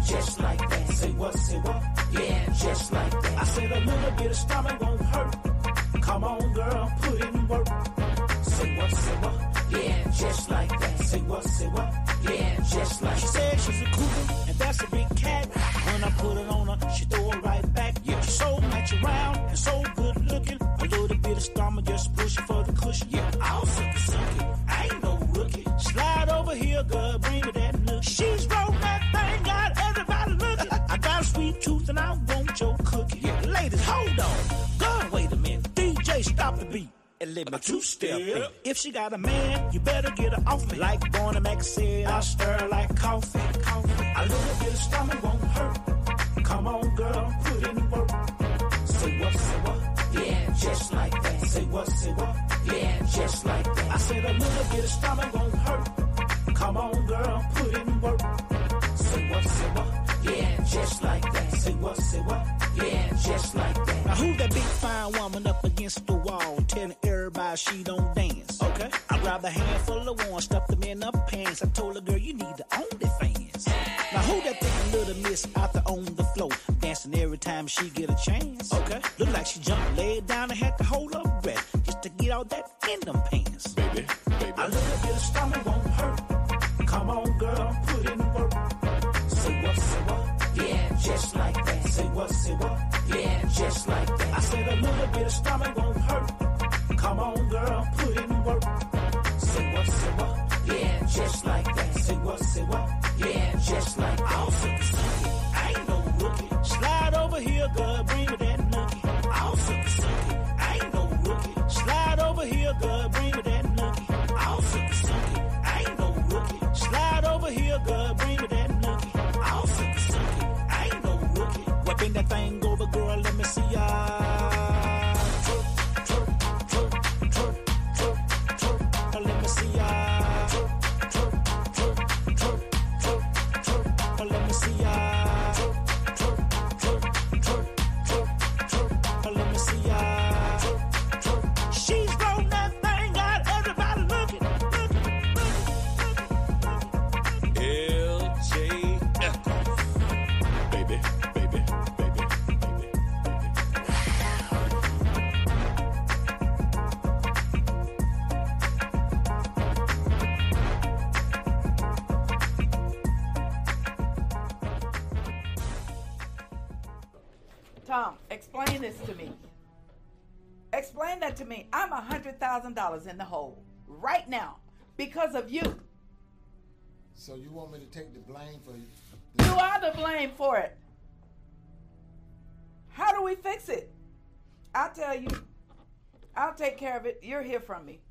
just like that. Say what, yeah, just like that. I said a little bit of stomach won't hurt. Come on, girl, put in work. Say what, yeah, just like that. Say what, yeah, just like that. She said she's a cougar, and that's a big cat. When I put it on her, she throw it right back. Yeah, she's so natural and so good looking. A little bit of stomach, just push it for the cushion. Yeah, I'll suck it. I ain't no rookie. Slide over here, girl, bring me that look. She's rolled that thing, got everybody looking. I got a sweet tooth and I want your cookie. Yeah, ladies, hold on. Girl, wait a minute. DJ, stop the beat. And let me two-step in. If she got a man, you better get her off me. Like Barney Mac said, I'll stir like coffee. A little bit of stomach won't hurt. Come on, girl, put in work. Say what, yeah, just like that. Say what, yeah, just like that. I said a little bit of stomach won't hurt. Come on, girl, put in work. Say what, yeah, just like that. Say what, yeah, just like that. Now who's that big fine woman up against the wall, telling everybody she don't dance? Okay. I grabbed a handful of one, stuffed them in her pants. I told her, girl, you need the OnlyFans. Now who that thick little miss out there on the floor, dancing every time she get a chance? Okay. Look like she jumped, laid down and had to hold her breath just to get all that in them pants. Baby. A little bit of stomach won't hurt. Come on, girl, put in work. Say what, yeah, just like that. Say what, yeah, just like that. I said a little bit of stomach won't hurt. Come on, girl, put in work. Say what, yeah, just like that. Say what, yeah, just like that. I'll suck it. I ain't no rookie. Slide over here, girl, bring me that nookie. I'll suck it. I ain't no rookie. Slide over here, girl, bring me that nookie. I'll suck it. I ain't no rookie. Slide over here, girl, bring me that nookie. I'll suck it. I ain't no rookie. Well, bend that thing over, girl, let me see ya. Let me see ya. Let me see ya. Let me see ya. She's rolling that thing, got everybody looking. LJF. Baby. Tom, explain this to me. Explain that to me. I'm $100,000 in the hole right now because of you. So you want me to take the blame for you? You are to blame for it. How do we fix it? I'll tell you. I'll take care of it. You'll hear from me.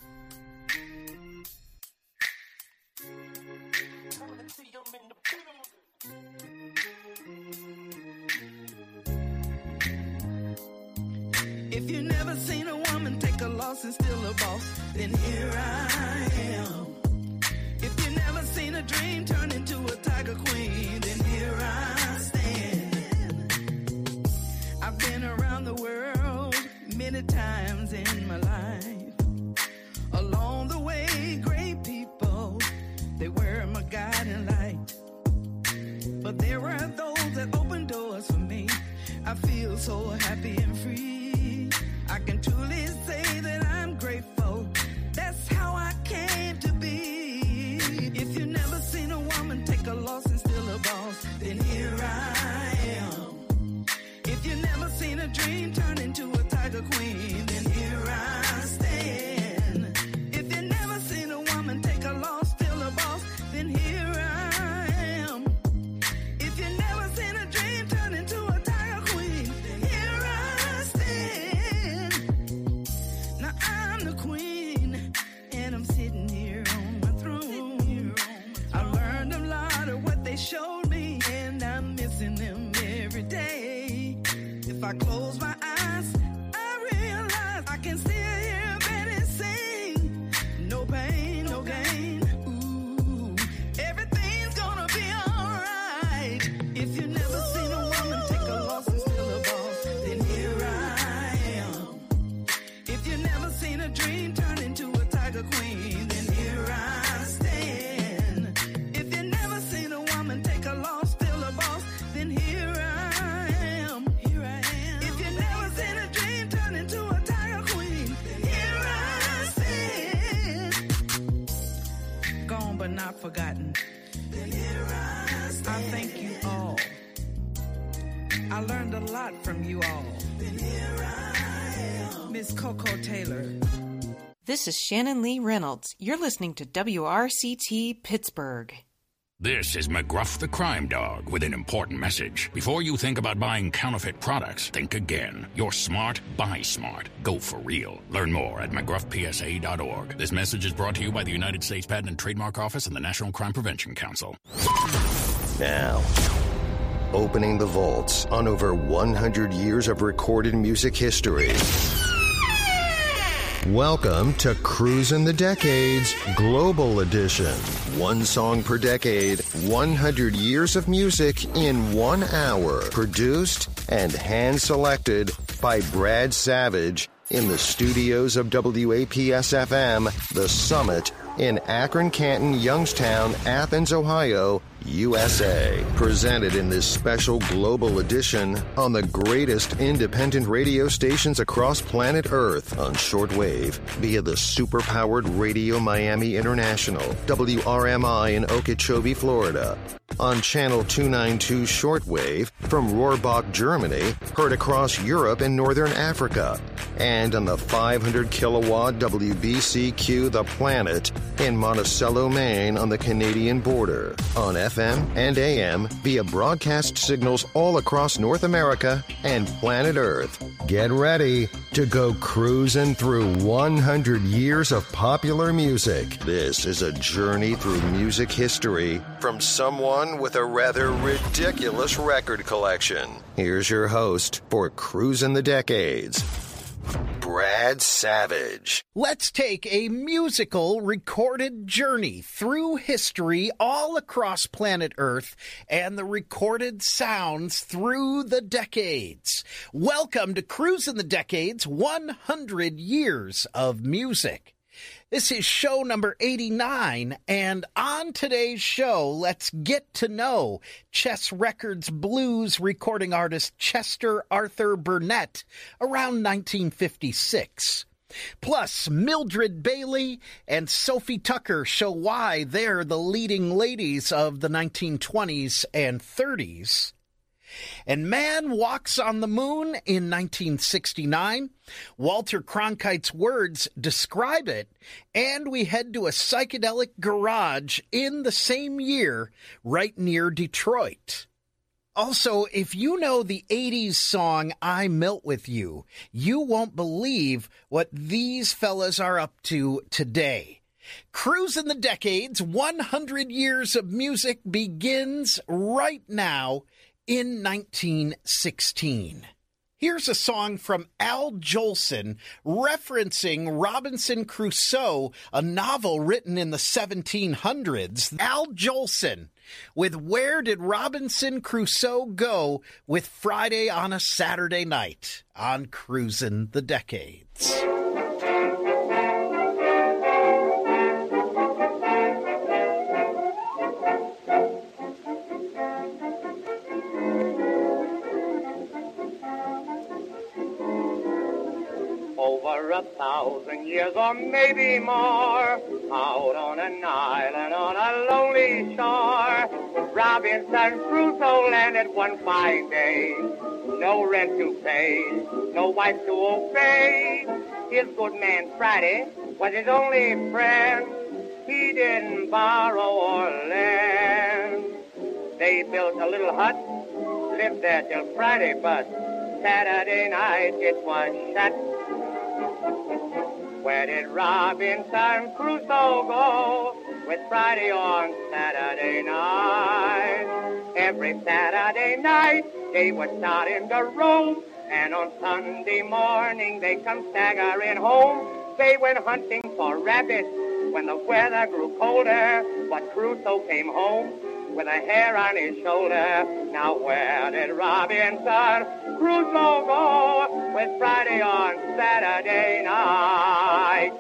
If you never seen a woman take a loss and still a boss, then here I am. If you never seen a dream turn into a tiger queen, then here I stand. I've been around the world many times in my life. Along the way, great people, they were my guiding light. But there were those that opened doors for me. I feel so happy and free. I can truly say that I'm grateful. That's how I came to be. If you never seen a woman take a loss and still a boss, then here I am. If you never seen a dream turn into a tiger queen, then here I stand. If you never seen a woman take a loss, still a boss, then here I am. If you never seen a dream turn into a tiger queen, then here I stand. Now I'm the queen, and I'm sitting here on my throne. I learned a lot of what they showed me, and I'm missing them every day. If I close my eyes, I realize I can still hear Betty sing. No pain, no gain. Ooh, everything's gonna be alright. If you never seen a woman take a loss and still a boss, then here I am. If you never seen a dream turn into a tiger queen, then here I stand. If you never seen a woman take a loss, still a I thank you all. I learned a lot from you all. Then here I am. Miss Coco Taylor. This is Shannon Lee Reynolds. You're listening to WRCT Pittsburgh. This is McGruff the Crime Dog with an important message. Before you think about buying counterfeit products, think again. You're smart, buy smart. Go for real. Learn more at McGruffPSA.org. This message is brought to you by the United States Patent and Trademark Office and the National Crime Prevention Council. Now, opening the vaults on over 100 years of recorded music history. Welcome to Cruisin' the Decades Global Edition. One song per decade, 100 years of music in 1 hour. Produced and hand-selected by Brad Savage in the studios of WAPS-FM, The Summit, in Akron, Canton, Youngstown, Athens, Ohio, USA. Presented in this special global edition on the greatest independent radio stations across planet Earth on shortwave via the super-powered Radio Miami International, WRMI in Okeechobee, Florida. On Channel 292 shortwave from Rohrbach, Germany, heard across Europe and Northern Africa. And on the 500-kilowatt WBCQ The Planet in Monticello, Maine on the Canadian border. On FM and AM via broadcast signals all across North America and planet Earth. Get ready to go cruising through 100 years of popular music. This is a journey through music history from someone with a rather ridiculous record collection. Here's your host for Cruisin' the Decades, Brad Savage. Let's take a musical recorded journey through history all across planet Earth and the recorded sounds through the decades. Welcome to Cruisin' the Decades 100 Years of Music. This is show number 89, and on today's show, let's get to know Chess Records blues recording artist Chester Arthur Burnett around 1956. Plus, Mildred Bailey and Sophie Tucker show why they're the leading ladies of the 1920s and 30s. And Man Walks on the Moon in 1969. Walter Cronkite's words describe it, and we head to a psychedelic garage in the same year right near Detroit. Also, if you know the 80s song I Melt With You, you won't believe what these fellas are up to today. Cruisin' the Decades 100 Years of Music begins right now in 1916. Here's a song from Al Jolson referencing Robinson Crusoe, a novel written in the 1700s. Al Jolson with Where Did Robinson Crusoe Go with Friday on a Saturday Night on Cruisin' the Decades. Over 1,000 years or maybe more, out on an island on a lonely shore, Robinson Crusoe landed one fine day. No rent to pay, no wife to obey. His good man Friday was his only friend. He didn't borrow or lend. They built a little hut, lived there till Friday, but Saturday night it was shut. Where did Robinson Crusoe go with Friday on Saturday night? Every Saturday night they would start in the road, and on Sunday morning they come staggering home. They went hunting for rabbits when the weather grew colder, but Crusoe came home with a hair on his shoulder. Now where did Robinson Crusoe go with Friday on Saturday night?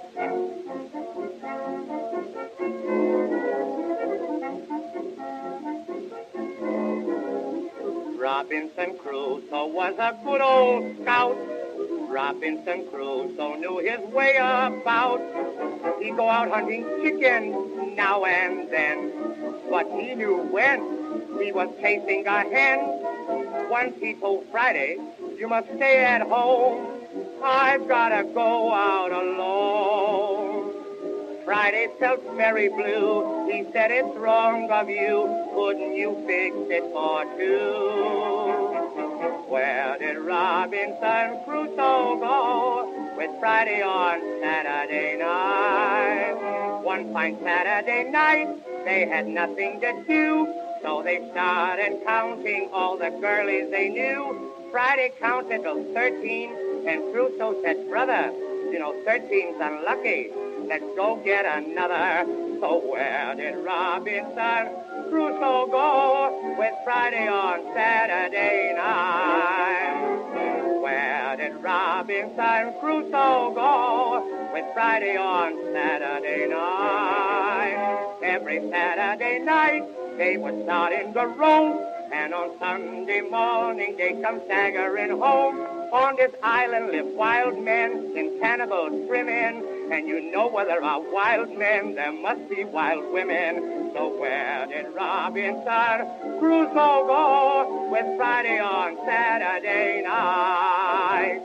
Robinson Crusoe was a good old scout. Robinson Crusoe knew his way about. He'd go out hunting chicken now and then. but he knew when. He was chasing a hen. Once he told Friday, you must stay at home. I've gotta go out alone. Friday felt very blue. He said, it's wrong of you. Couldn't you fix it for two? Where did Robinson Crusoe go with Friday on Saturday night? One fine Saturday night, they had nothing to do, so they started counting all the girlies they knew. Friday counted till 13, and Crusoe said, brother, 13's unlucky. Let's go get another. So where did Robinson Crusoe go with Friday on Saturday night? Where did Robinson Crusoe go with Friday on Saturday night? Every Saturday night they would start in the road, and on Sunday morning they come staggering home. On this island live wild men in cannibals trimming, and you know where there are wild men, there must be wild women. So where did Robinson Crusoe go with Friday on Saturday night?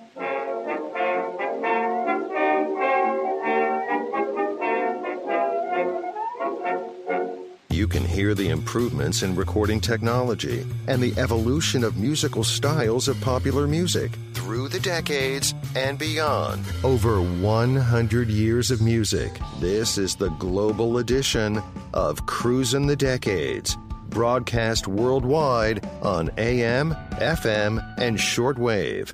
You can hear the improvements in recording technology and the evolution of musical styles of popular music through the decades and beyond. Over 100 years of music. This is the global edition of Cruisin' the Decades, broadcast worldwide on AM, FM, and shortwave.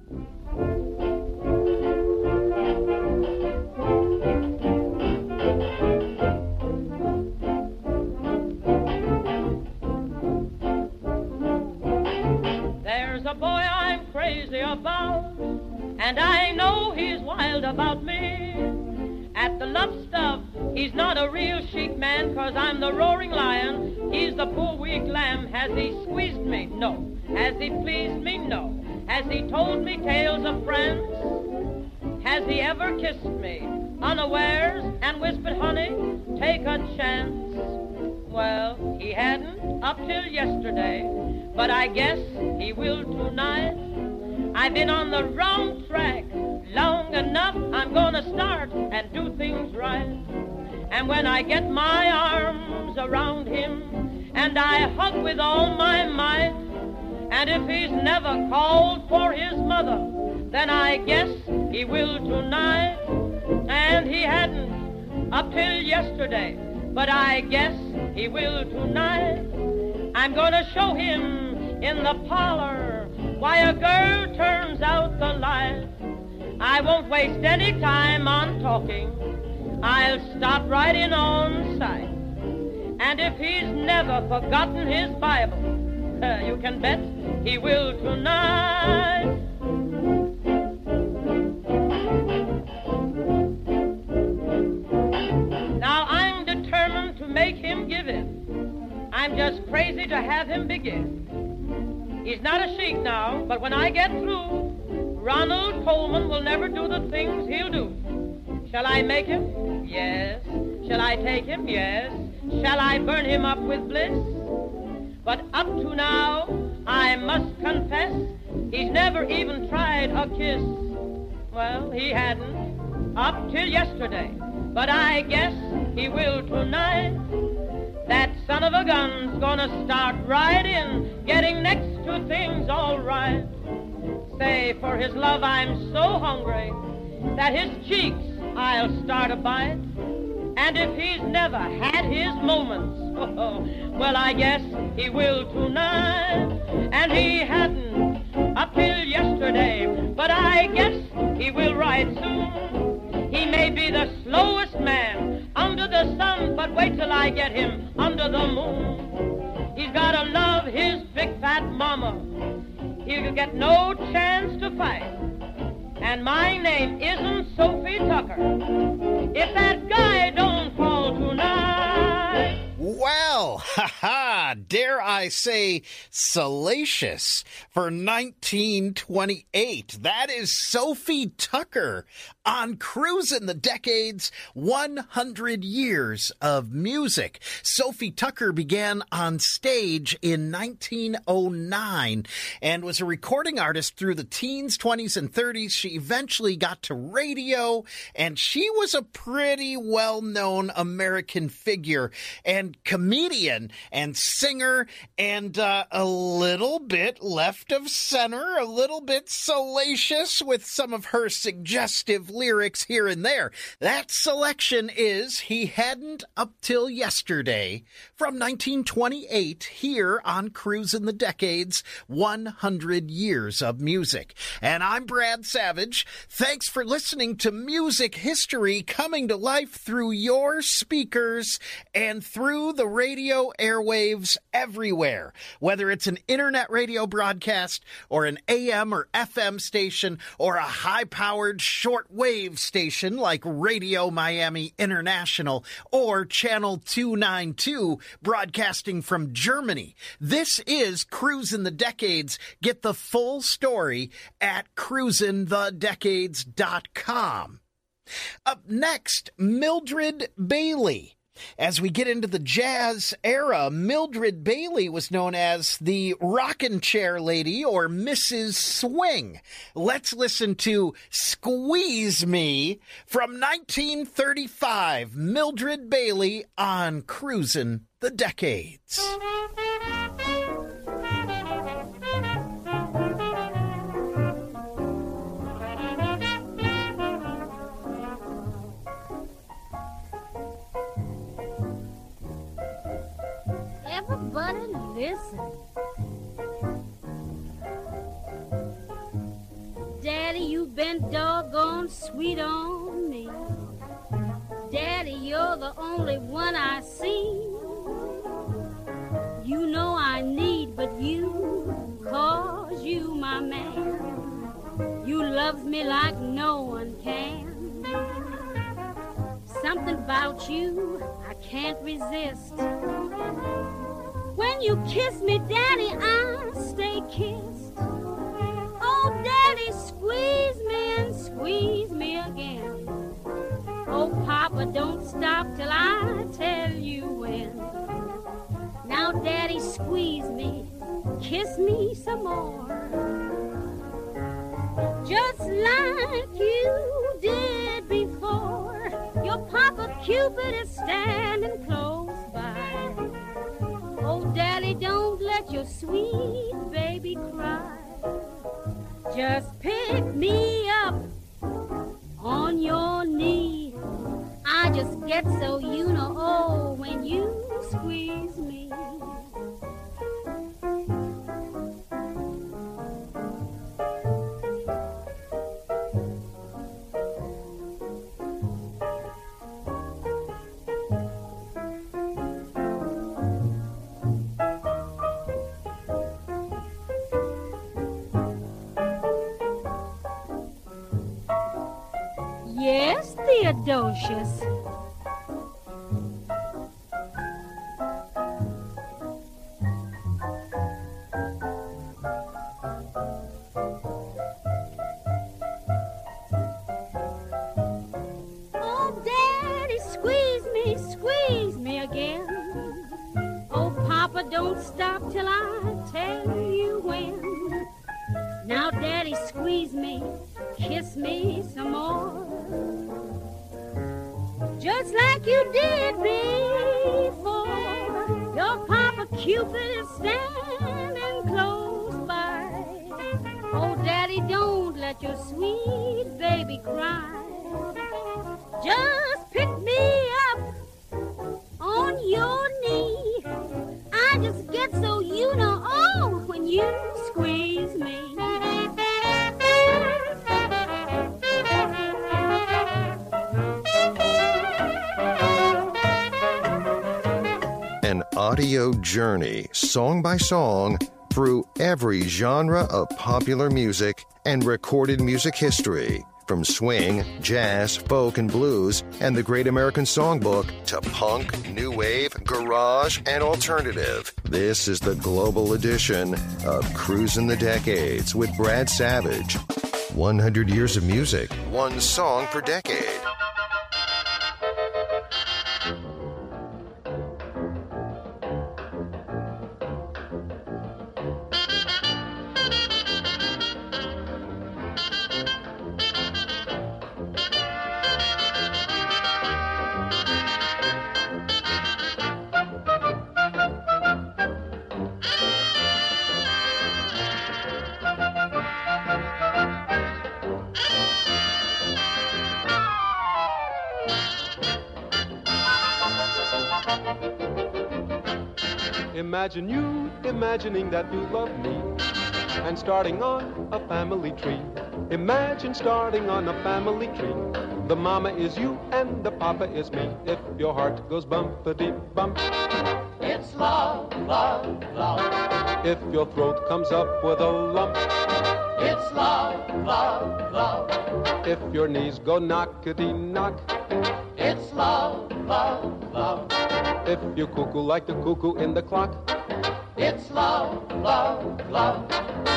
And I know he's wild about me. At the love stuff, he's not a real chic man, 'cause I'm the roaring lion, he's the poor weak lamb. Has he squeezed me? No. Has he pleased me? No. Has he told me tales of friends? Has he ever kissed me unawares and whispered, honey, take a chance? Well, he hadn't up till yesterday, but I guess he will tonight. I've been on the wrong track long enough. I'm gonna start and do things right. And when I get my arms around him and I hug with all my might, and if he's never called for his mother, then I guess he will tonight. And he hadn't up till yesterday, but I guess he will tonight. I'm gonna show him in the parlor why a girl turns out the light. I won't waste any time on talking. I'll stop right in on sight. And if he's never forgotten his Bible, you can bet he will tonight. Now I'm determined to make him give in. I'm just crazy to have him begin. He's not a sheik now, but when I get through, Ronald Coleman will never do the things he'll do. Shall I make him? Yes. Shall I take him? Yes. Shall I burn him up with bliss? But up to now, I must confess, he's never even tried a kiss. Well, he hadn't up till yesterday, but I guess he will tonight. That son of a gun's gonna start right in, getting next to things all right. Say, for his love I'm so hungry that his cheeks I'll start a bite. And if he's never had his moments, well, I guess he will tonight. And he hadn't up till yesterday, but I guess he will right soon. He may be the slowest man under the sun, but wait till I get him under the moon. He's gotta love his big fat mama. He'll get no chance to fight. And my name isn't Sophie Tucker. If that guy don't fall tonight. Well, ha-ha, dare I say, salacious for 1928. That is Sophie Tucker on Cruisin' the Decades, 100 Years of Music. Sophie Tucker began on stage in 1909 and was a recording artist through the teens, 20s, and 30s. She eventually got to radio, and she was a pretty well-known American figure and comedian and singer and a little bit left of center, a little bit salacious with some of her suggestive lyrics here and there. That selection is He Hadn't Up Till Yesterday from 1928 here on Cruisin' the Decades, 100 Years of Music. And I'm Brad Savage. Thanks for listening to music history coming to life through your speakers and through the radio airwaves everywhere. Whether it's an internet radio broadcast or an AM or FM station or a high-powered shortwave station like Radio Miami International or Channel 292 broadcasting from Germany. This is Cruisin' the Decades. Get the full story at cruisinthedecades.com. Up next, Mildred Bailey. As we get into the jazz era, Mildred Bailey was known as the Rockin' Chair Lady or Mrs. Swing. Let's listen to Squeeze Me from 1935. Mildred Bailey on Cruisin' the Decades. Everybody listen. Daddy, you've been doggone sweet on me. Daddy, you're the only one I see. You know I need but you, 'cause you my man. You loves me like no one can. Something about you I can't resist. When you kiss me, Daddy, I stay kissed. Oh, Daddy, squeeze me and squeeze me again. Oh, Papa, don't stop till I tell you when. Now, Daddy, squeeze me, kiss me some more. Just like you did before. Your Papa Cupid is standing close by. Oh, Daddy, don't let your sweet baby cry. Just pick me up on your knee. I just get so you know when you squeeze me. Yes, Theodosius. Oh, Daddy, squeeze me again. Oh, Papa, don't stop till I tell you when. Now, Daddy, squeeze me, kiss me some more. Just like you did before. Your Papa Cupid is standing close by. Oh, Daddy, don't let your sweet baby cry. Just pick me up on your knee. I just get so you know when you squeeze me. An audio journey, song by song, through every genre of popular music and recorded music history From swing, jazz, folk, and blues, and the Great American Songbook to punk, new wave, garage, and alternative. This is the global edition of Cruising the Decades with Brad Savage. 100 years of music, one song per decade. Imagine you imagining that you love me and starting on a family tree. Imagine starting on a family tree. The mama is you and the papa is me. If your heart goes bumpity-bump, it's love, love, love. If your throat comes up with a lump, it's love, love, love. If your knees go knockety-knock, it's love, love, love. If you cuckoo like the cuckoo in the clock, it's love, love, love.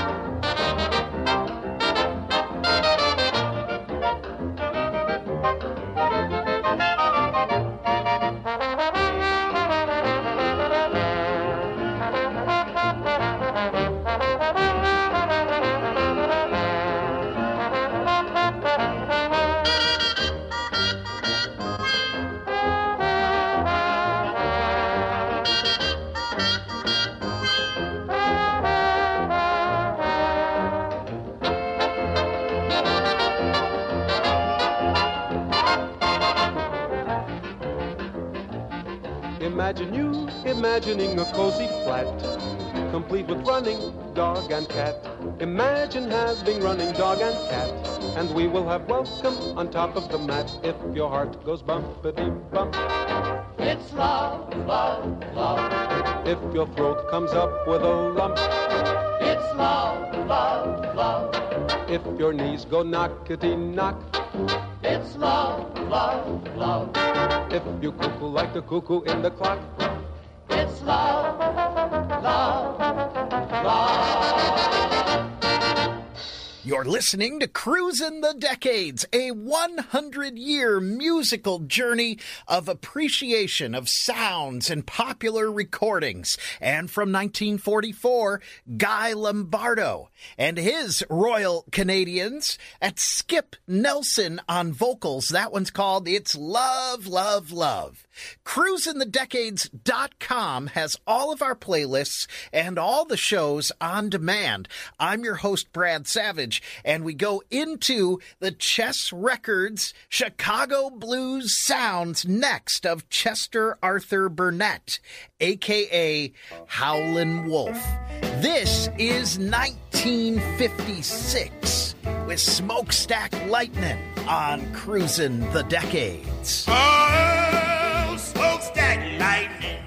Imagine you imagining a cozy flat, complete with running dog and cat. Imagine having running dog and cat, and we will have welcome on top of the mat. If your heart goes bumpity-bump, it's love, love, love. If your throat comes up with a lump, it's love, love, love. If your knees go knockety-knock, it's love, love, love. If you cuckoo like the cuckoo in the clock, it's love, love, love. You're listening to Cruisin' the Decades, a 100-year musical journey of appreciation of sounds and popular recordings. And from 1944, Guy Lombardo and his Royal Canadians at Skip Nelson on vocals. That one's called It's Love, Love, Love. CruisinTheDecades.com has all of our playlists and all the shows on demand. I'm your host, Brad Savage, and we go into the Chess Records Chicago Blues sounds next of Chester Arthur Burnett, a.k.a. Howlin' Wolf. This is 1956 with Smokestack Lightning on Cruisin' the Decades. Oh, smokestack lightning,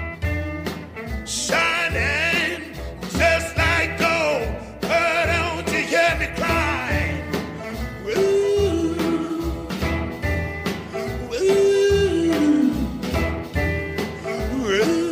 shining just like gold. But don't you hear me cry? Woo, woo, woo.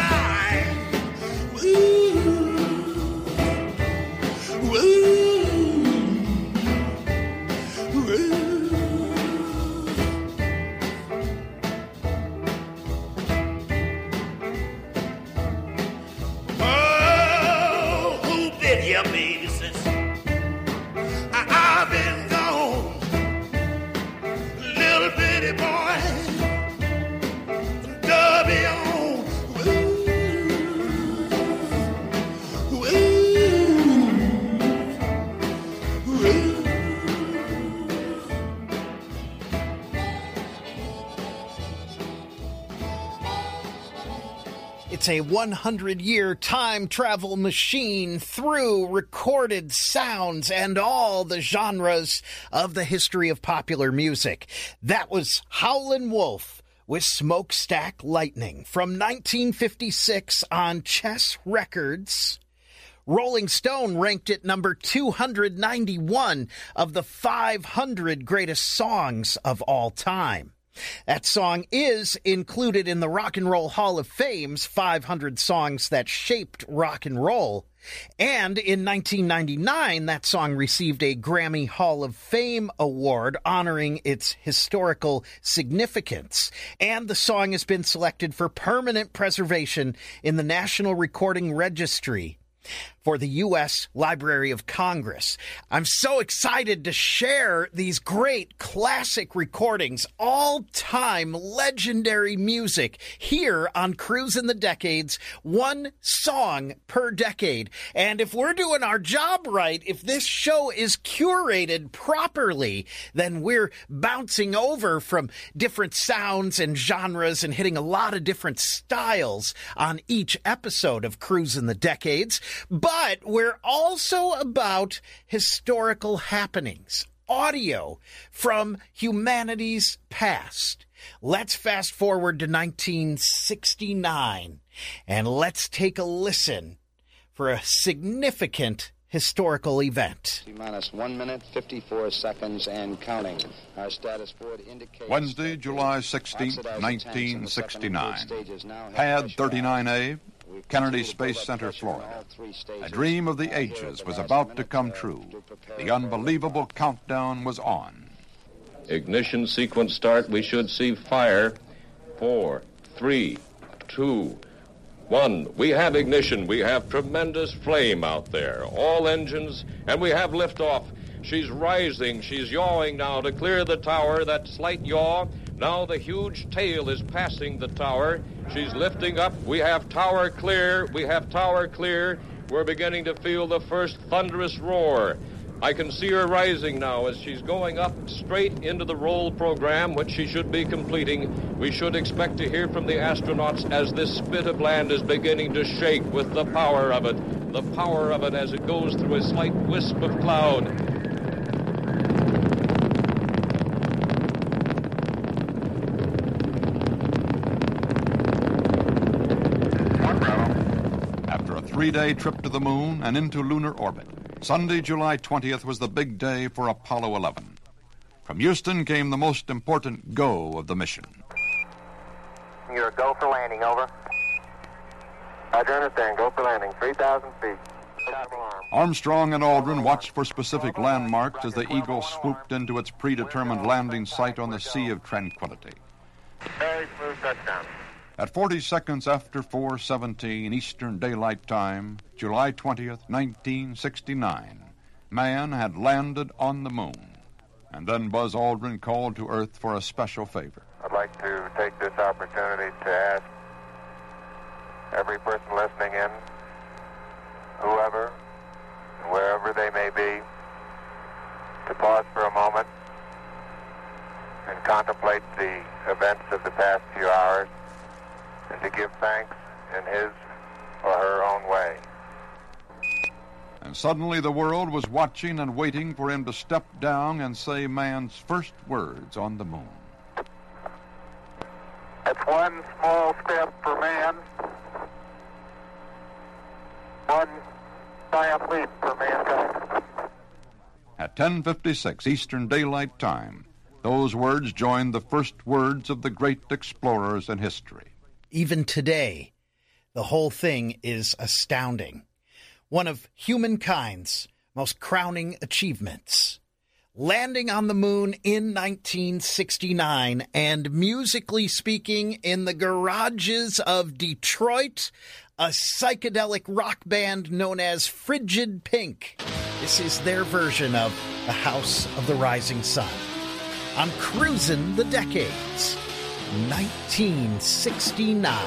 time. Ooh, ooh, ooh. Oh, who been here, baby, since I've been gone? Little bitty boy, Dubby on. Ooh, ooh, ooh. It's a 100-year time travel machine through recorded sounds and all the genres of the history of popular music. That was Howlin' Wolf with Smokestack Lightning from 1956 on Chess Records. Rolling Stone ranked it number 291 of the 500 greatest songs of all time. That song is included in the Rock and Roll Hall of Fame's 500 songs that shaped rock and roll. And in 1999, that song received a Grammy Hall of Fame award honoring its historical significance. And the song has been selected for permanent preservation in the National Recording Registry for the U.S. Library of Congress. I'm so excited to share these great classic recordings, all-time legendary music here on Cruisin' the Decades, one song per decade. And if we're doing our job right, if this show is curated properly, then we're bouncing over from different sounds and genres and hitting a lot of different styles on each episode of Cruisin' the Decades. But we're also about historical happenings, audio from humanity's past. Let's fast forward to 1969, and let's take a listen for a significant historical event. T-minus 1 minute, 54 seconds, and counting. Our status board indicates... Wednesday, July 16, 1969. Pad 39A, Kennedy Space Center, Florida. A dream of the ages was about to come true. The unbelievable countdown was on. Ignition sequence start. We should see fire. 4, 3, 2, 1. We have ignition. We have tremendous flame out there. All engines, and we have liftoff. She's rising. She's yawing now to clear the tower. That slight yaw. Now the huge tail is passing the tower. She's lifting up. We have tower clear. We have tower clear. We're beginning to feel the first thunderous roar. I can see her rising now as she's going up straight into the roll program, which she should be completing. We should expect to hear from the astronauts as this spit of land is beginning to shake with the power of it. The power of it as it goes through a slight wisp of cloud. After a 3-day trip to the moon and into lunar orbit, Sunday, July 20th was the big day for Apollo 11. From Houston came the most important go of the mission. You're a go for landing, over. Roger, understand. Go for landing. 3,000 feet. Armstrong and Aldrin watched for specific landmarks as the Eagle swooped into its predetermined landing site on the Sea of Tranquility. Very smooth touchdown. At 40 seconds after 4:17 Eastern Daylight Time, July 20th, 1969, man had landed on the moon. And then Buzz Aldrin called to Earth for a special favor. I'd like to take this opportunity to ask every person listening in, whoever, wherever they may be, to pause for a moment and contemplate the events of the past few hours, and to give thanks in his or her own way. And suddenly the world was watching and waiting for him to step down and say man's first words on the moon. It's one small step for man, one giant leap for mankind. At 10:56 Eastern Daylight Time, those words joined the first words of the great explorers in history. Even today, The whole thing is astounding. One of humankind's most crowning achievements. Landing on the moon in 1969 and, musically speaking, in the garages of Detroit, a psychedelic rock band known as Frigid Pink. This is their version of The House of the Rising Sun. I'm cruising the decades. 1969.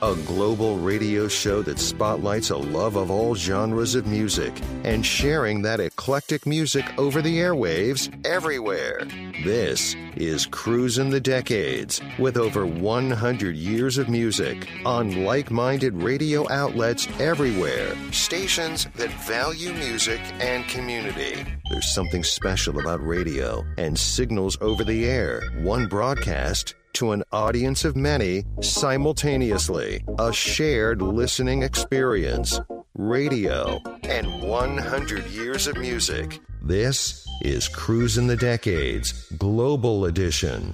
a global radio show that spotlights a love of all genres of music and sharing that eclectic music over the airwaves everywhere. This is Cruisin' the Decades, with over 100 years of music on like-minded radio outlets everywhere, stations that value music and community. There's something special about radio and signals over the air, one broadcast to an audience of many simultaneously. A shared listening experience. Radio and 100 years of music. This is Cruisin' the Decades, Global Edition.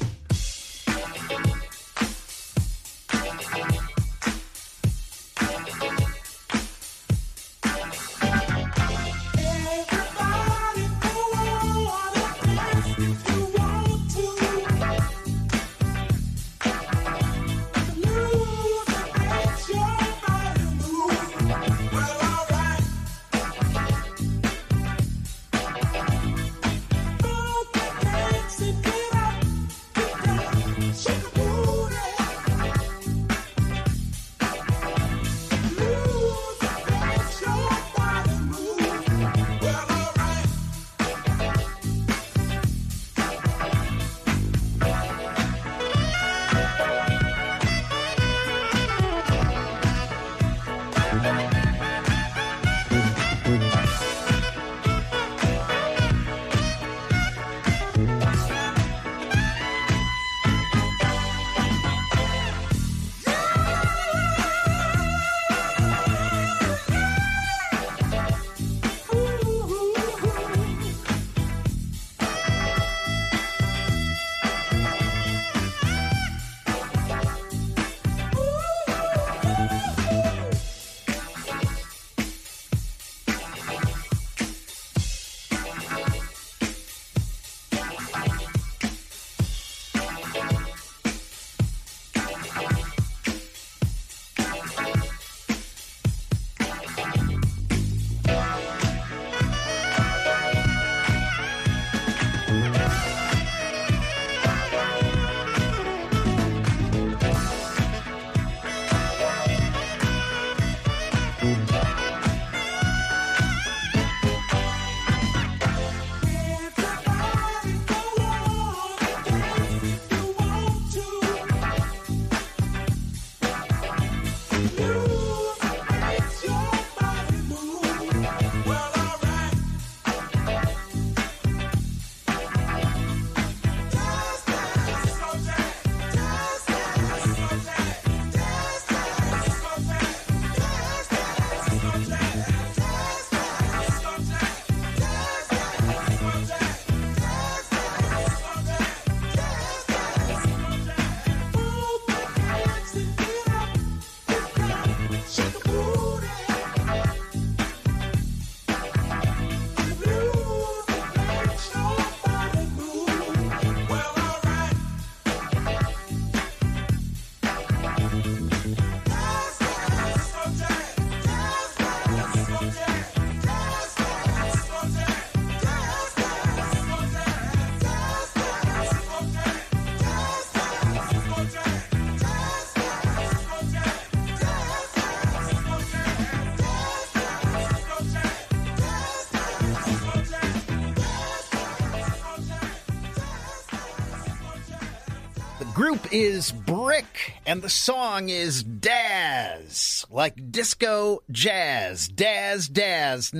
Group is Brick, and the song is Dazz, like disco jazz. Dazz, Dazz,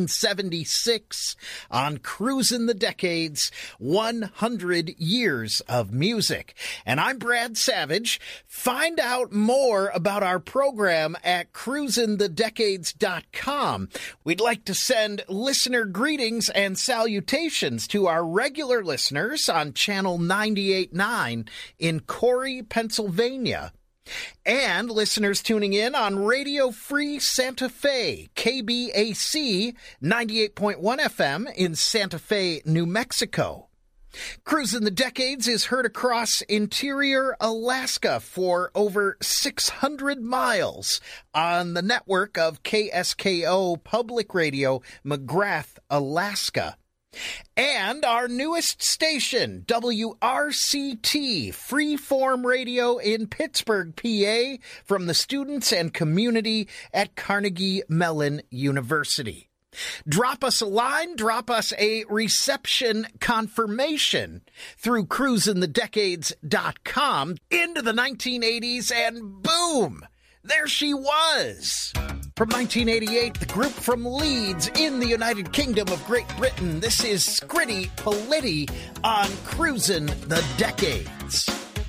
1976 on Cruisin' the Decades, 100 years of music. And I'm Brad Savage. Find out more about our program at cruisinthedecades.com. We'd like to send listener greetings and salutations to our regular listeners on Channel 98.9 in Corey, Pennsylvania. And listeners tuning in on Radio Free Santa Fe, KBAC 98.1 FM in Santa Fe, New Mexico. Cruisin' the Decades is heard across interior Alaska for over 600 miles on the network of KSKO Public Radio, McGrath, Alaska. And our newest station, WRCT, Freeform Radio in Pittsburgh, PA, from the students and community at Carnegie Mellon University. Drop us a line, drop us a reception confirmation through cruisinthedecades.com into the 1980s, and boom, there she was. From 1988, the group from Leeds in the United Kingdom of Great Britain. This is Scritti Politti on Cruisin' the Decades.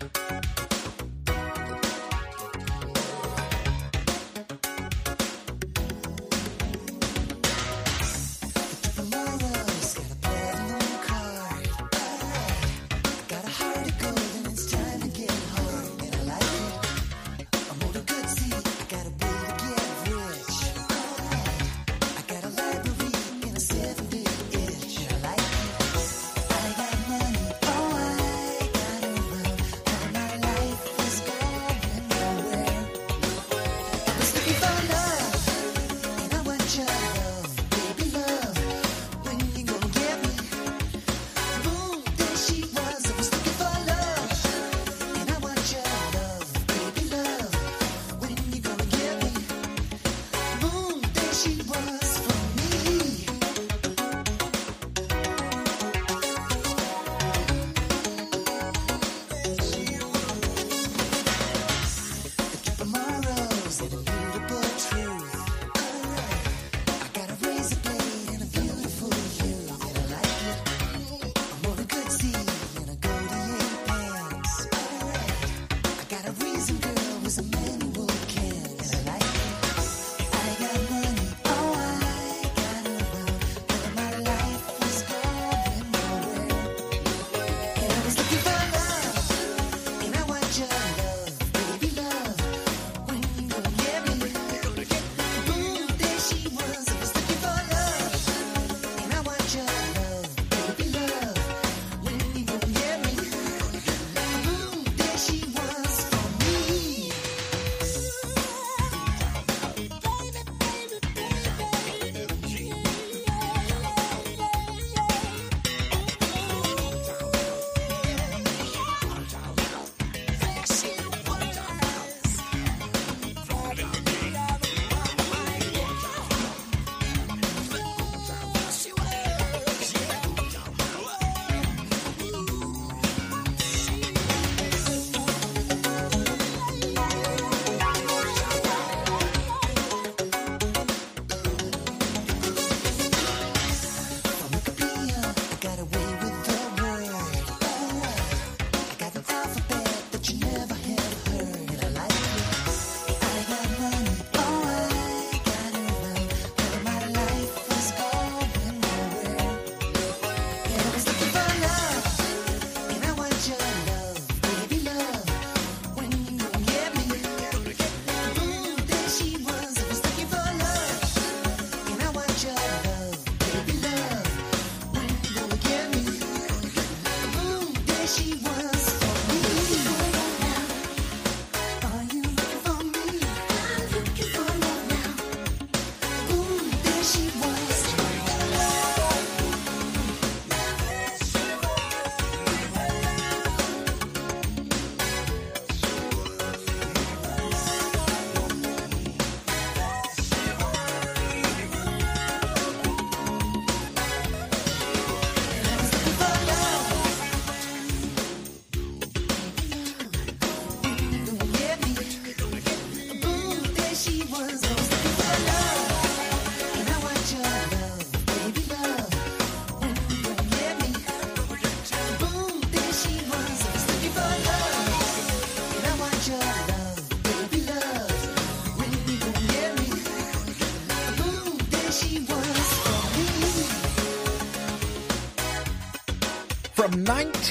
From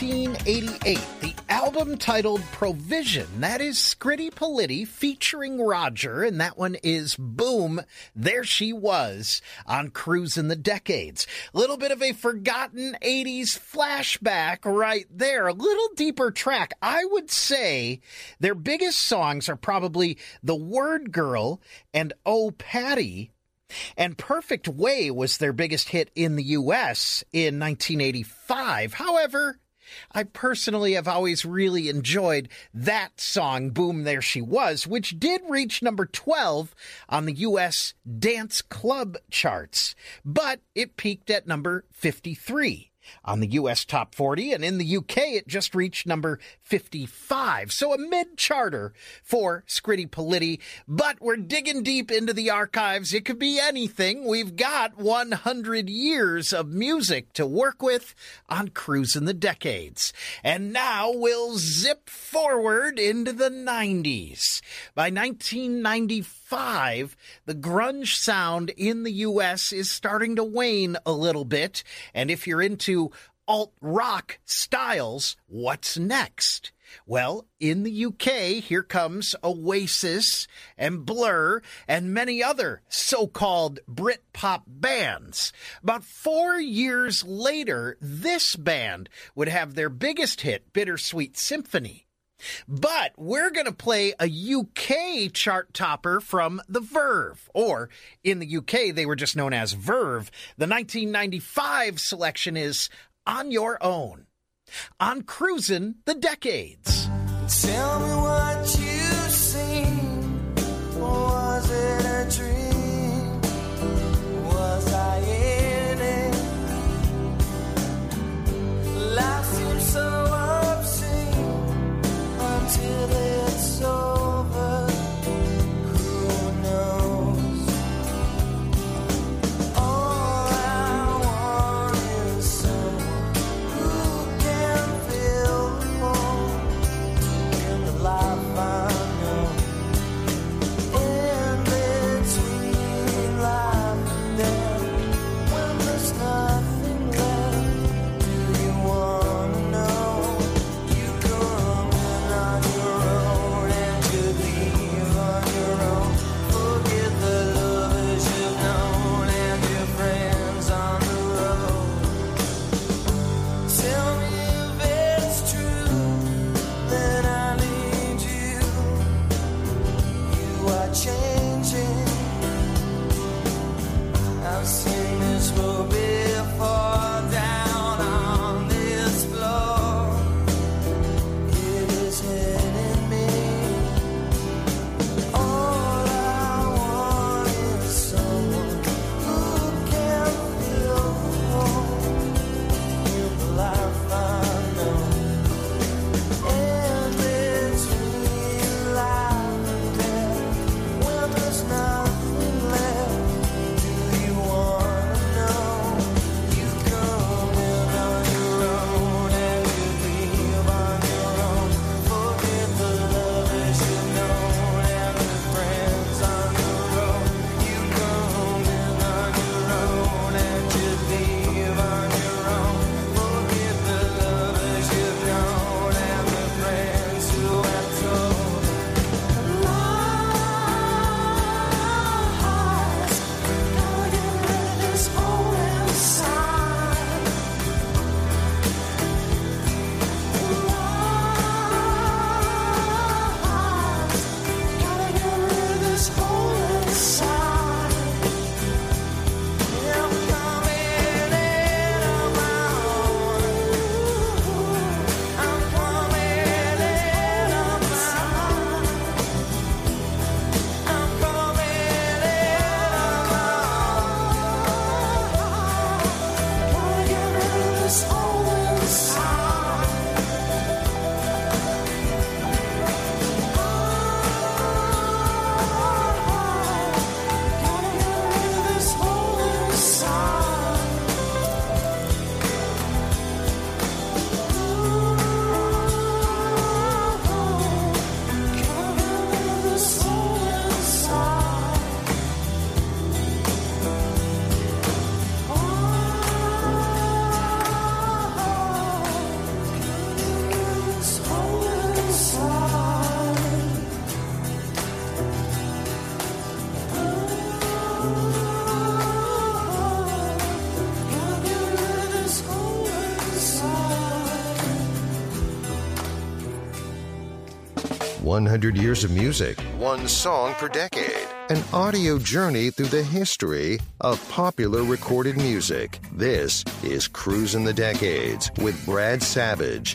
1988, the album titled Provision. That is Scritti Politti featuring Roger, and that one is Boom, There She Was on Cruisin' the Decades. Little bit of a forgotten 80s flashback right there. A little deeper track. I would say their biggest songs are probably The Word Girl and Oh Patty. And Perfect Way was their biggest hit in the U.S. in 1985. However, I personally have always really enjoyed that song, Boom There She Was, which did reach number 12 on the U.S. dance club charts, but it peaked at number 53 on the U.S. Top 40, and in the U.K. it just reached number 55. So a mid-charter for Scritti Politti, but we're digging deep into the archives. It could be anything. We've got 100 years of music to work with on Cruising the Decades. And now we'll zip forward into the 90s. By 1995, the grunge sound in the U.S. is starting to wane a little bit, and if you're into alt-rock styles, what's next? Well, in the UK, here comes Oasis and Blur and many other so-called Britpop bands. About 4 years later, this band would have their biggest hit, Bittersweet Symphony. But we're going to play a UK chart topper from The Verve, or in the UK, they were just known as Verve. The 1995 selection is On Your Own, on Cruising the Decades. Tell me what you've seen. Was it a dream? Was I in it? Life seems so obscene until it's over. Who knows? All I want is someone who can fill the hole in the life I know. In between life and death, when there's nothing left, do you wanna know? You come in on your own and you leave on your own. Forget the lovers you've known and your friends on the road. Tell me if it's true that I need you. You are changing. I've seen this road before down on this floor. It is hitting me. All I want is someone who can fill the hole in the life I know. In between life and death, when there's nothing left, do you wanna know? You come in on your own and you leave on your own. Forget the lovers you've known and the friends on the road. You come in on your own and you leave on your own. Forget the lovers you've known and the friends who have told. Lies, gotta get rid of this hole inside. Lies, gotta get rid of this hole inside. I'm coming in on my own. I'm coming in on my own. I'm coming in on my own. Gotta get rid of this hole inside. Gotta get rid of this hole inside. Gotta get rid of this hole inside. This hole inside. Gotta get rid of this hole inside. 100 years of music, one song per decade. an audio journey through the history of popular recorded music. This is Cruising the Decades with Brad Savage.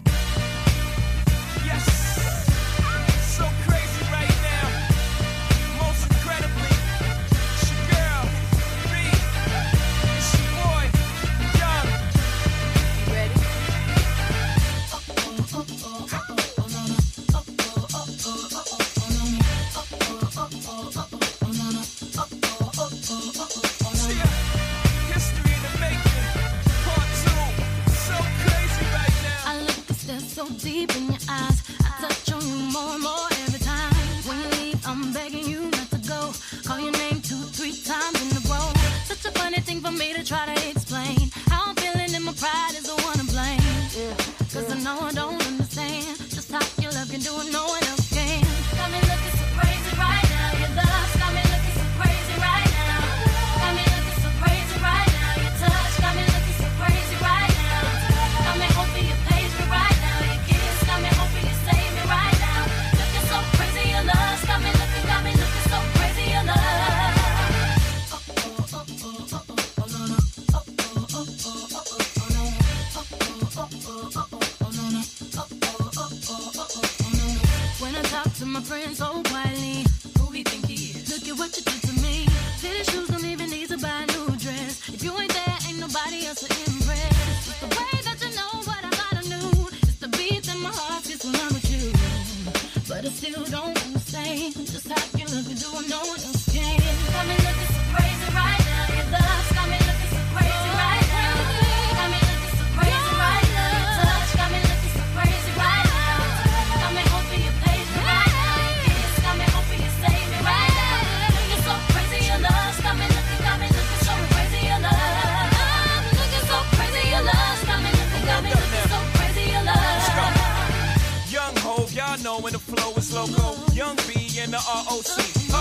Deep in your eyes, I touch on you more and more every time. When you leave, I'm begging you not to go. Call your name 2-3 times in a row. Such a funny thing for me to try to explain. How I'm feeling and my pride is the one to blame. Cause I know I don't understand just how your love can do it, no one else can. Got me looking so crazy right now. Your love's got me looking so crazy right now. Got me looking so crazy right now. Your touch got me looking so crazy right now. Got me hoping you page me right now. Got me hoping you save me right now. Looking so crazy, your love got me looking so crazy, your love. When I talk to my friends so quietly, who he think he is? Look at what you did to me. Fitted shoes don't even need to buy a new dress. If you ain't there, ain't nobody else to impress. It's the way that you know what I thought I knew. It's the beat in my heart gets when I'm with you. But I still don't understand just how you look and do what no one else can. Got me looking so crazy right now. Your love's got me looking so crazy right now. Got me looking so crazy right now. Your touch got me looking so crazy right now. Got me hoping you page me right now. Your kiss got me hoping you save me right now. Looking so crazy, your love's got me looking so crazy, your love. I'm looking so crazy, your love's got me looking so crazy, your love. Young Hov, y'all know when the flow is loco. Young B and the ROC.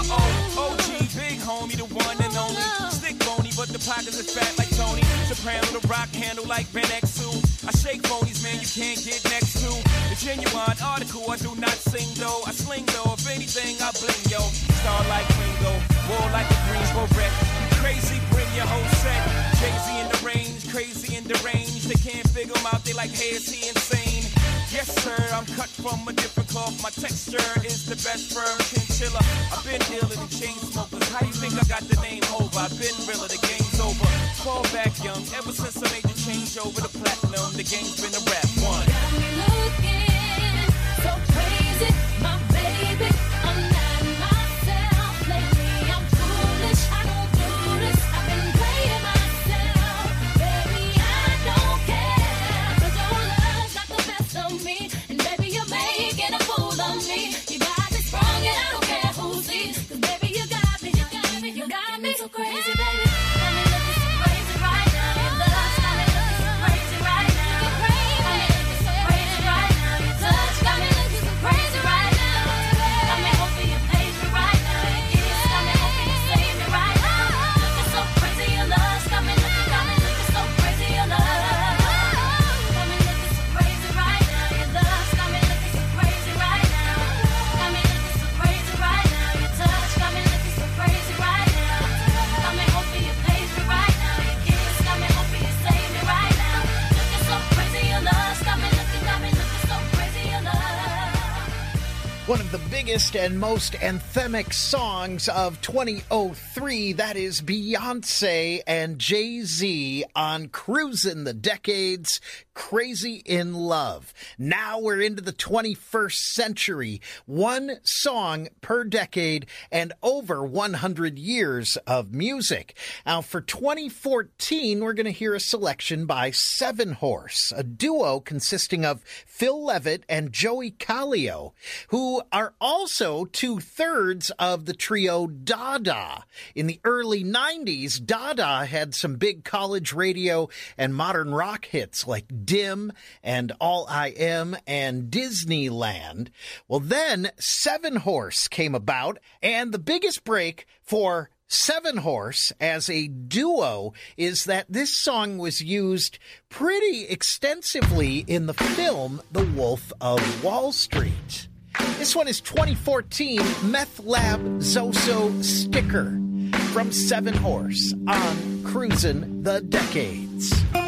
OG, big homie, the one and only. Stick bony, but the pockets are fat like Tony. Soprano, the rock handle like Ben X2. I shake phonies, man, you can't get next to. The genuine article, I do not sing though. I sling though, if anything, I bling yo. Star like Ringo, war like a Greensboro wreck. You crazy, bring your whole set. Jay-Z in the range, crazy in the range. They can't figure him out, they like, hey, is he insane? Yes, sir, I'm cut from a different cloth. My texture is the best firm chinchilla. I've been dealing in chain smokers. How you think I got the name over? I've been realer, the game's over. Fall back young, ever since I made the change over to platinum, the game's been a rap one. Got me looking so crazy, my baby. I'm not myself lately. I'm foolish, I don't do this. I've been playing myself, baby. I don't care, 'cause your love's got the best of me, and baby you're making a fool of me. You got me sprung, and I don't care who sees, 'cause baby you got me so crazy, baby. Got me looking so crazy right now. Your love's got me looking so crazy right now. Got me looking so crazy right now. Your touch got me looking so crazy right now. Got me hoping you page me right now. Your kiss got me hoping you save me right now. Looking so crazy, your love's got me looking so crazy, your love. Got me looking so crazy right now. Your love's got me looking so crazy right now. Got me looking so crazy right now. Your touch got me looking so crazy right now. Got me hoping you page me right now. Your kiss got me hoping you save me right now. Looking so crazy, your love's got me looking so crazy, your love. One of the biggest and most anthemic songs of 2003, that is Beyonce and Jay-Z on Cruising the Decades, Crazy in Love. Now we're into the 21st century. One song per decade and over 100 years of music. Now for 2014, we're going to hear a selection by Seven Horse, a duo consisting of Phil Levitt and Joey Callio, who are also 2/3 of the trio Dada. In the early 90s, Dada had some big college radio and modern rock hits like Dim and All I Am and Disneyland. Well, then Seven Horse came about, and the biggest break for Seven Horse as a duo is that this song was used pretty extensively in the film The Wolf of Wall Street. This one is 2014 Meth Lab Zoso Sticker from Seven Horse on Cruisin' the Decades.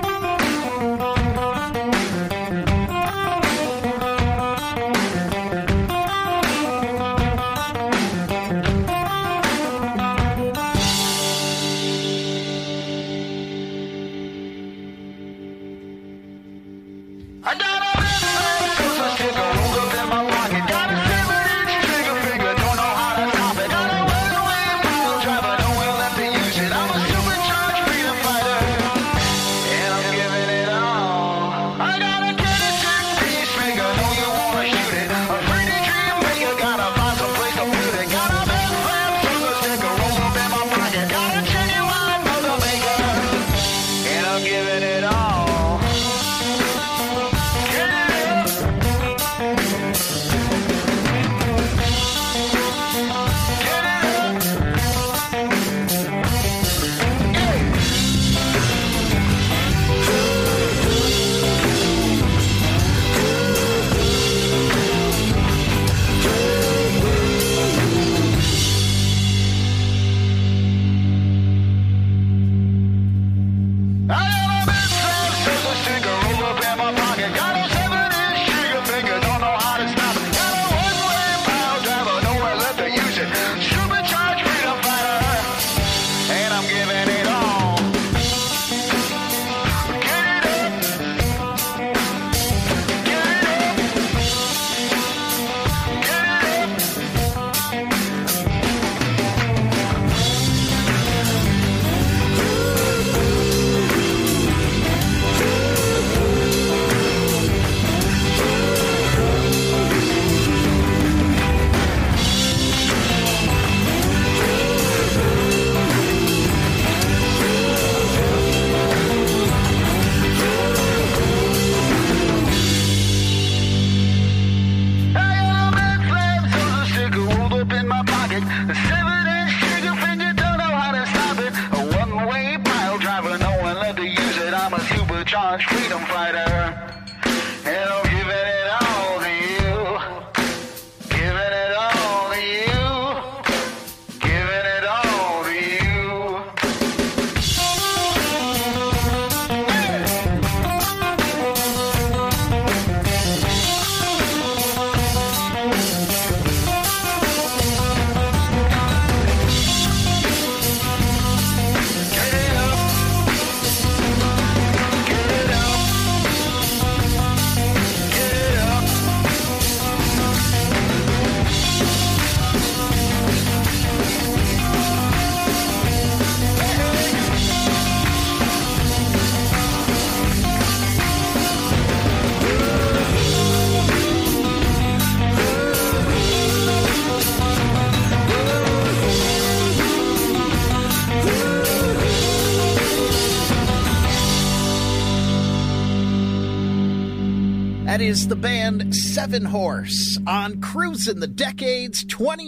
That is the band Seven Horse on Cruisin' the Decades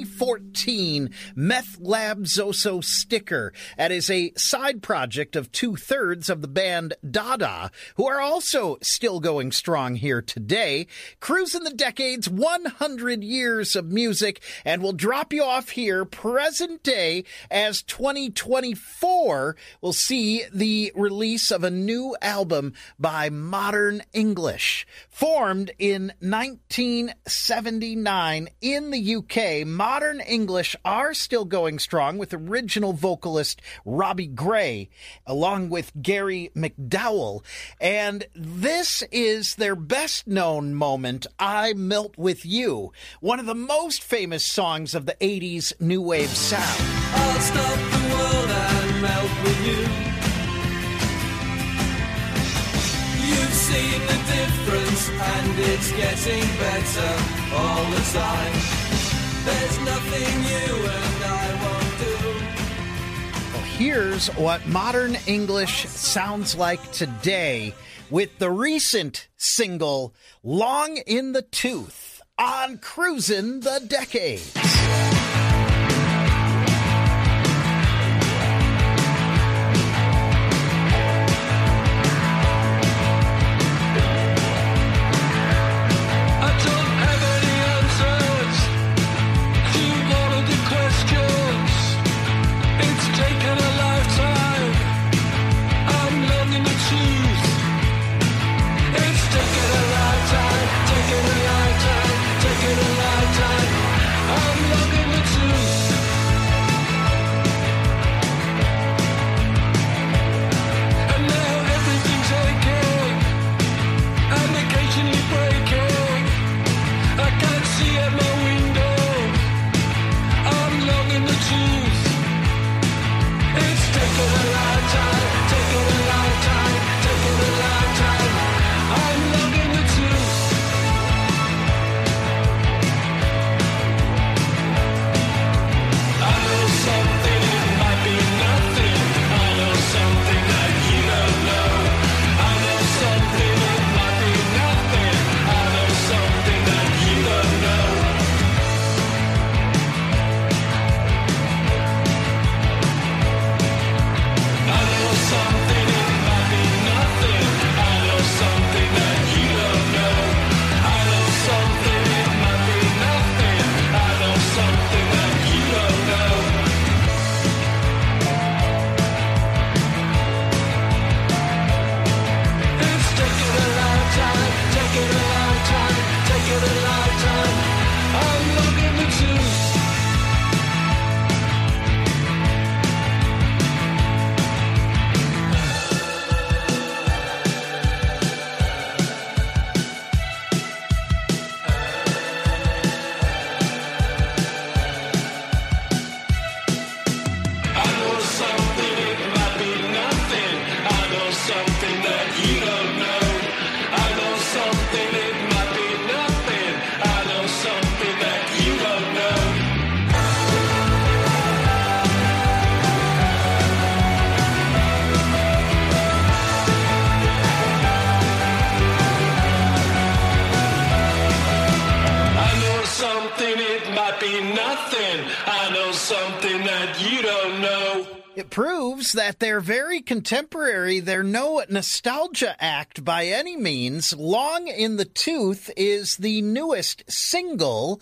2014 Meth Lab Zoso Sticker. That is a side project of 2/3 of the band Dada, who are also still going strong here today. Cruisin' the Decades 100 years of music, and we'll drop you off here present day as 2024 will see the release of a new album by Modern English. Formed in 1979 in the UK, Modern English are still going strong with original vocalist Robbie Gray, along with Gary McDowell. And this is their best-known moment, I Melt With You, one of the most famous songs of the 80s new wave sound. I'll stop the world and melt with you. You've seen the difference and it's getting better all the time. There's nothing you and I won't do. Well, here's what Modern English sounds like today with the recent single Long in the Tooth on Cruisin' the Decades. I don't have any answer something that you don't know. I know something, it might be nothing. I know something that you don't know. I know something, it might be nothing. I know something that you don't know. It proves that they're very contemporary. They're no nostalgia act by any means. Long in the Tooth is the newest single,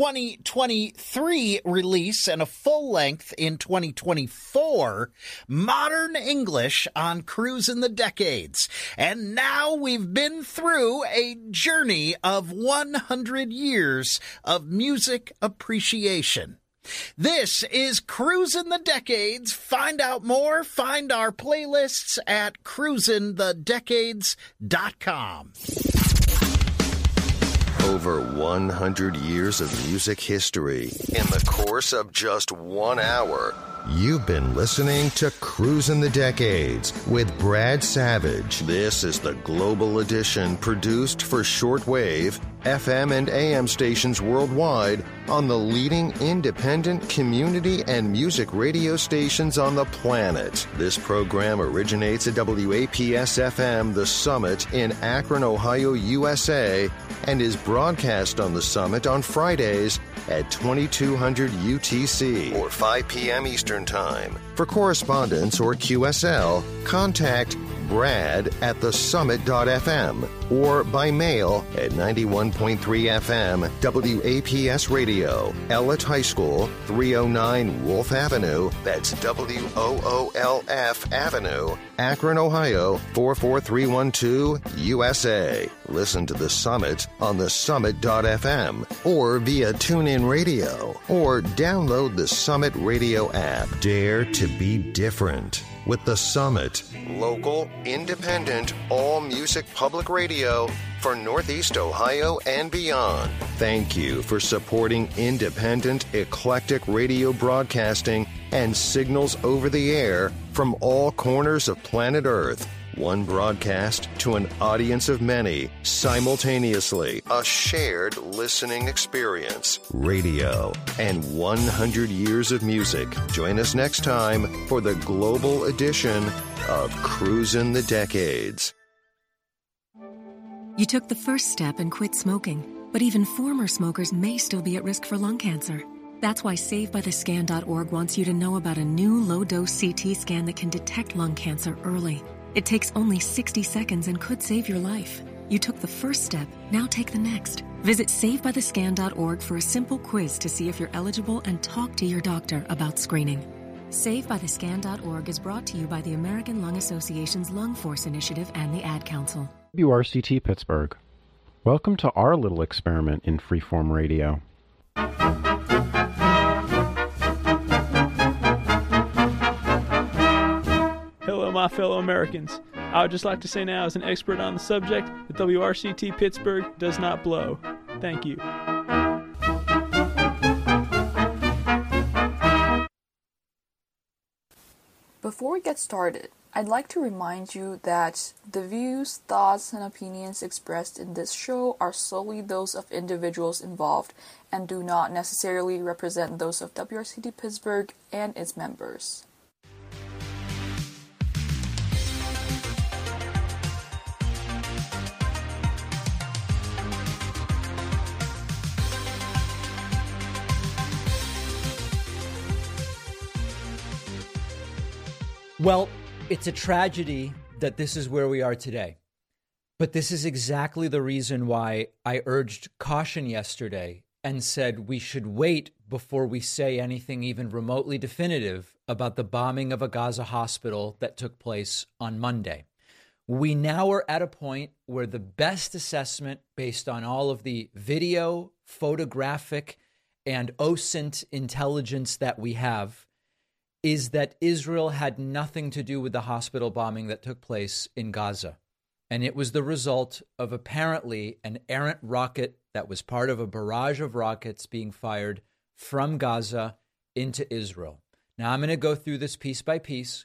2023 release, and a full length in 2024. Modern English on Cruisin' the Decades. And now we've been through a journey of 100 years of music appreciation. This is Cruisin' the Decades. Find out more. Find our playlists at cruisinthedecades.com. Over 100 years of music history in the course of just 1 hour. You've been listening to Cruisin' the Decades with Brad Savage. This is the Global Edition produced for shortwave, FM and AM stations worldwide on the leading independent community and music radio stations on the planet. This program originates at WAPS-FM The Summit in Akron, Ohio, USA, and is broadcast on The Summit on Fridays at 2200 UTC or 5 p.m. Eastern Time. For correspondence or QSL, contact Brad at thesummit.fm or by mail at 91.3 FM WAPS Radio, Ellet High School, 309 Wolf Avenue, that's WOOLF Avenue, Akron, Ohio, 44312, USA. Listen to The Summit on thesummit.fm or via TuneIn Radio or download the Summit Radio app. Dare to be different with The Summit. Local, independent, all-music public radio for Northeast Ohio and beyond. Thank you for supporting independent, eclectic radio broadcasting and signals over the air from all corners of planet Earth. One broadcast to an audience of many, simultaneously, a shared listening experience. Radio and 100 years of music. Join us next time for the global edition of Cruisin' the Decades. You took the first step and quit smoking, but even former smokers may still be at risk for lung cancer. That's why SaveByTheScan.org wants you to know about a new low-dose CT scan that can detect lung cancer early. It takes only 60 seconds and could save your life. You took the first step, now take the next. Visit SaveByTheScan.org for a simple quiz to see if you're eligible and talk to your doctor about screening. SaveByTheScan.org is brought to you by the American Lung Association's Lung Force Initiative and the Ad Council. WRCT Pittsburgh. Welcome to our little experiment in freeform radio. Hello, my fellow Americans. I would just like to say now, as an expert on the subject, that WRCT Pittsburgh does not blow. Thank you. Before we get started, I'd like to remind you that the views, thoughts, and opinions expressed in this show are solely those of individuals involved and do not necessarily represent those of WRCT Pittsburgh and its members. Well, it's a tragedy that this is where we are today. But this is exactly the reason why I urged caution yesterday and said we should wait before we say anything even remotely definitive about the bombing of a Gaza hospital that took place on Monday. We now are at a point where the best assessment, based on all of the video, photographic, and OSINT intelligence that we have, is that Israel had nothing to do with the hospital bombing that took place in Gaza. And it was the result of apparently an errant rocket that was part of a barrage of rockets being fired from Gaza into Israel. Now, I'm going to go through this piece by piece.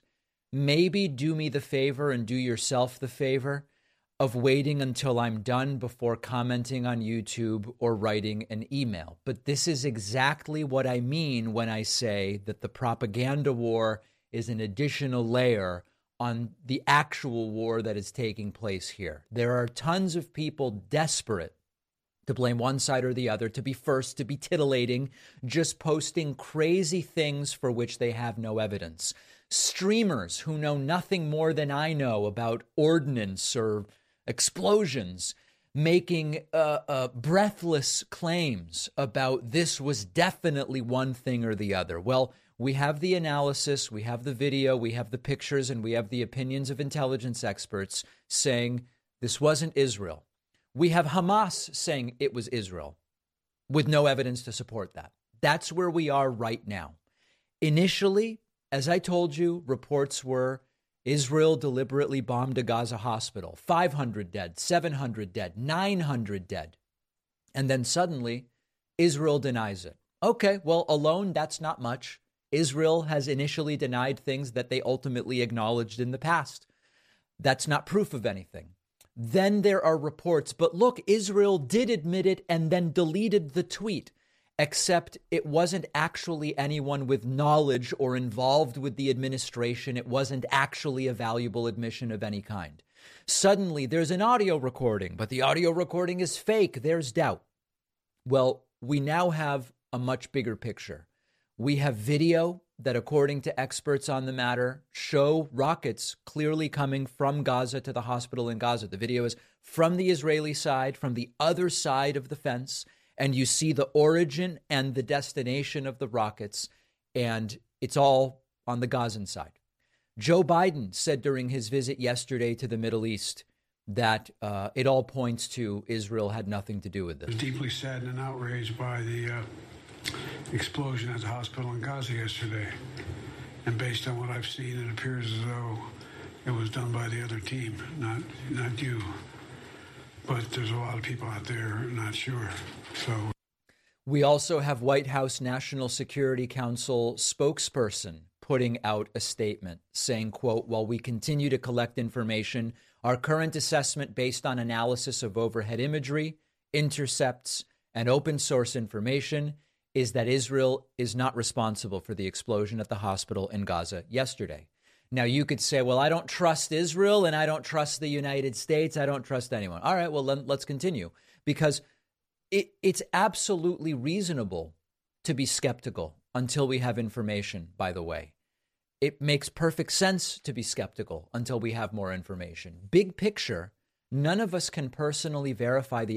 maybe do me the favor and do yourself the favor of waiting until I'm done before commenting on YouTube or writing an email. But this is exactly what I mean when I say that the propaganda war is an additional layer on the actual war that is taking place here. There are tons of people desperate to blame one side or the other, to be first, to be titillating, just posting crazy things for which they have no evidence. Streamers who know nothing more than I know about ordnance or explosions, making breathless claims about this was definitely one thing or the other. Well, we have the analysis, we have the video, we have the pictures, and we have the opinions of intelligence experts saying this wasn't Israel. We have Hamas saying it was Israel with no evidence to support that. That's where we are right now. Initially, as I told you, reports were Israel deliberately bombed a Gaza hospital, 500 dead, 700 dead, 900 dead. And then suddenly, Israel denies it. Okay, well, alone, that's not much. Israel has initially denied things that they ultimately acknowledged in the past. That's not proof of anything. Then there are reports, but look, Israel did admit it and then deleted the tweet, except it wasn't actually anyone with knowledge or involved with the administration. It wasn't actually a valuable admission of any kind. Suddenly, there's an audio recording, but the audio recording is fake. There's doubt. Well, we now have a much bigger picture. We have video that, according to experts on the matter, show rockets clearly coming from Gaza to the hospital in Gaza. The video is from the Israeli side, from the other side of the fence, and you see the origin and the destination of the rockets, and it's all on the Gazan side. Joe Biden said during his visit yesterday to the Middle East that it all points to Israel had nothing to do with this. I was deeply saddened and outraged by the explosion at the hospital in Gaza yesterday. And based on what I've seen, it appears as though it was done by the other team, not you. But there's a lot of people out there not sure. So we also have White House National Security Council spokesperson putting out a statement saying, quote, while we continue to collect information, our current assessment based on analysis of overhead imagery, intercepts, and open source information is that Israel is not responsible for the explosion at the hospital in Gaza yesterday. Now, you could say, well, I don't trust Israel and I don't trust the United States. I don't trust anyone. All right, well, let's continue, because it's absolutely reasonable to be skeptical until we have information, by the way. It makes perfect sense to be skeptical until we have more information. Big picture, none of us can personally verify the